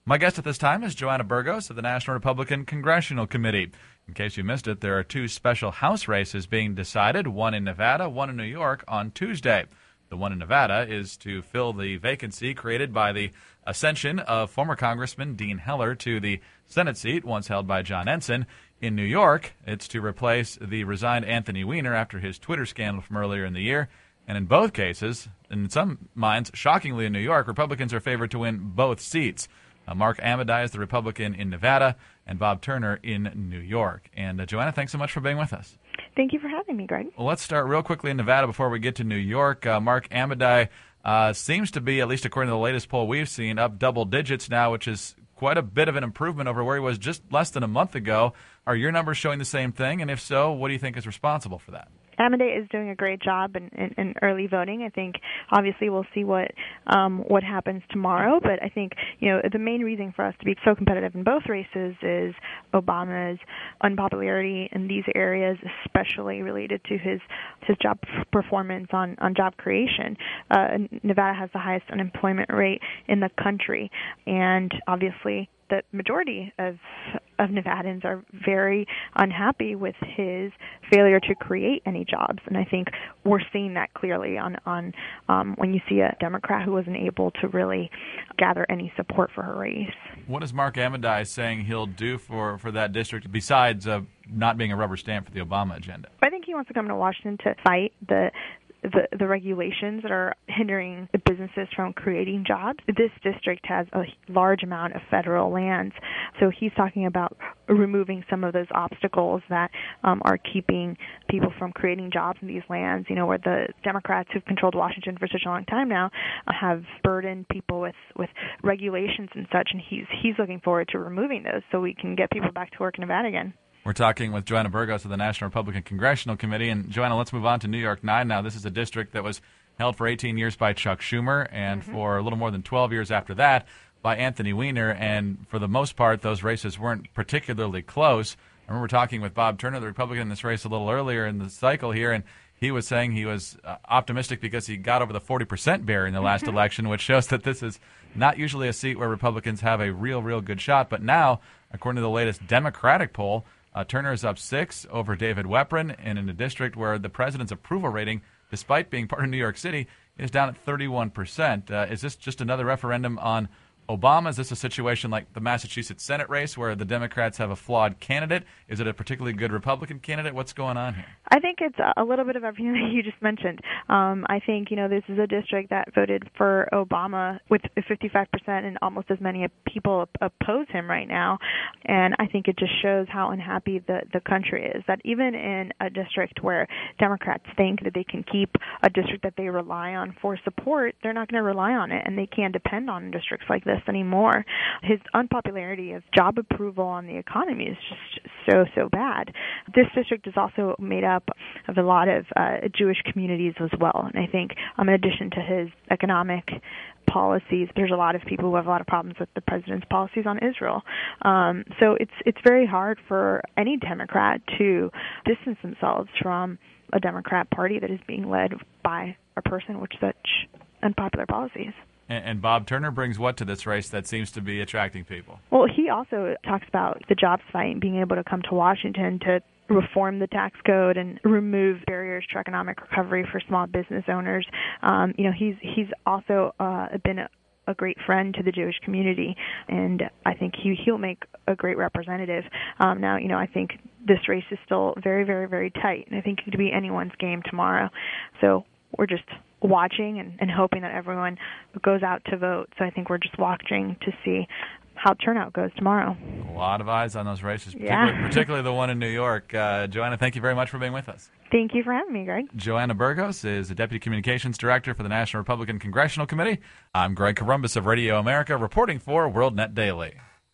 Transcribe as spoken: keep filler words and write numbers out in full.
My guest at this time is Joanna Burgos of the National Republican Congressional Committee. In case you missed it, there are two special House races being decided, one in Nevada, one in New York, on Tuesday. The one in Nevada is to fill the vacancy created by the ascension of former Congressman Dean Heller to the Senate seat, once held by John Ensign. In New York, it's to replace the resigned Anthony Weiner after his Twitter scandal from earlier in the year. And in both cases, in some minds, shockingly in New York, Republicans are favored to win both seats. Uh, Mark Amodei is the Republican in Nevada, and Bob Turner in New York. And uh, Joanna, thanks so much for being with us. Thank you for having me, Greg. Well, let's start real quickly in Nevada before we get to New York. Uh, Mark Amodei uh, seems to be, at least according to the latest poll we've seen, up double digits now, which is quite a bit of an improvement over where he was just less than a month ago. Are your numbers showing the same thing? And if so, what do you think is responsible for that? Amodei is doing a great job in, in, in early voting. I think obviously we'll see what um, what happens tomorrow, but I think you know the main reason for us to be so competitive in both races is Obama's unpopularity in these areas, especially related to his his job performance on, on job creation. Uh, Nevada has the highest unemployment rate in the country, and obviously the majority of of Nevadans are very unhappy with his failure to create any jobs, and I think we're seeing that clearly on on um, when you see a Democrat who wasn't able to really gather any support for her race. What is Mark Amodei saying he'll do for, for that district besides uh, not being a rubber stamp for the Obama agenda? I think he wants to come to Washington to fight the The, the regulations that are hindering the businesses from creating jobs. This district has a large amount of federal lands, so he's talking about removing some of those obstacles that um, are keeping people from creating jobs in these lands, you know, where the Democrats who've controlled Washington for such a long time now have burdened people with, with regulations and such, and he's, he's looking forward to removing those so we can get people back to work in Nevada again. We're talking with Joanna Burgos of the National Republican Congressional Committee. And, Joanna, let's move on to New York nine now. This is a district that was held for eighteen years by Chuck Schumer and mm-hmm. for a little more than twelve years after that by Anthony Weiner. And for the most part, those races weren't particularly close. I remember talking with Bob Turner, the Republican in this race, a little earlier in the cycle here, and he was saying he was uh, optimistic because he got over the forty percent barrier in the last mm-hmm. election, which shows that this is not usually a seat where Republicans have a real, real good shot. But now, according to the latest Democratic poll, Uh, Turner is up six over David Weprin, and in a district where the president's approval rating, despite being part of New York City, is down at thirty-one percent. Uh, is this just another referendum on Obama? Is this a situation like the Massachusetts Senate race where the Democrats have a flawed candidate? Is it a particularly good Republican candidate? What's going on here? I think it's a little bit of everything that you just mentioned. Um, I think, you know, this is a district that voted for Obama with fifty-five percent, and almost as many people oppose him right now. And I think it just shows how unhappy the, the country is, that even in a district where Democrats think that they can keep a district that they rely on for support, they're not going to rely on it, and they can't depend on districts like this anymore. His unpopularity of job approval on the economy is just so, so bad. This district is also made up of a lot of uh, Jewish communities as well, and I think um, in addition to his economic policies, there's a lot of people who have a lot of problems with the president's policies on Israel. Um, so it's it's very hard for any Democrat to distance themselves from a Democrat Party that is being led by a person with such unpopular policies. And, and Bob Turner brings what to this race that seems to be attracting people? Well, he also talks about the jobs fight, being able to come to Washington to reform the tax code and remove barriers to economic recovery for small business owners. Um, you know, he's he's also uh, been a, a great friend to the Jewish community, and I think he he'll make a great representative. Um, now, you know, I think this race is still very, very, very tight, and I think it could be anyone's game tomorrow. So we're just watching and, and hoping that everyone goes out to vote. So I think we're just watching to see how turnout goes tomorrow. A lot of eyes on those races, particularly, yeah. particularly the one in New York. Uh, Joanna, thank you very much for being with us. Thank you for having me, Greg. Joanna Burgos is the Deputy Communications Director for the National Republican Congressional Committee. I'm Greg Corombos of Radio America, reporting for WorldNet Daily.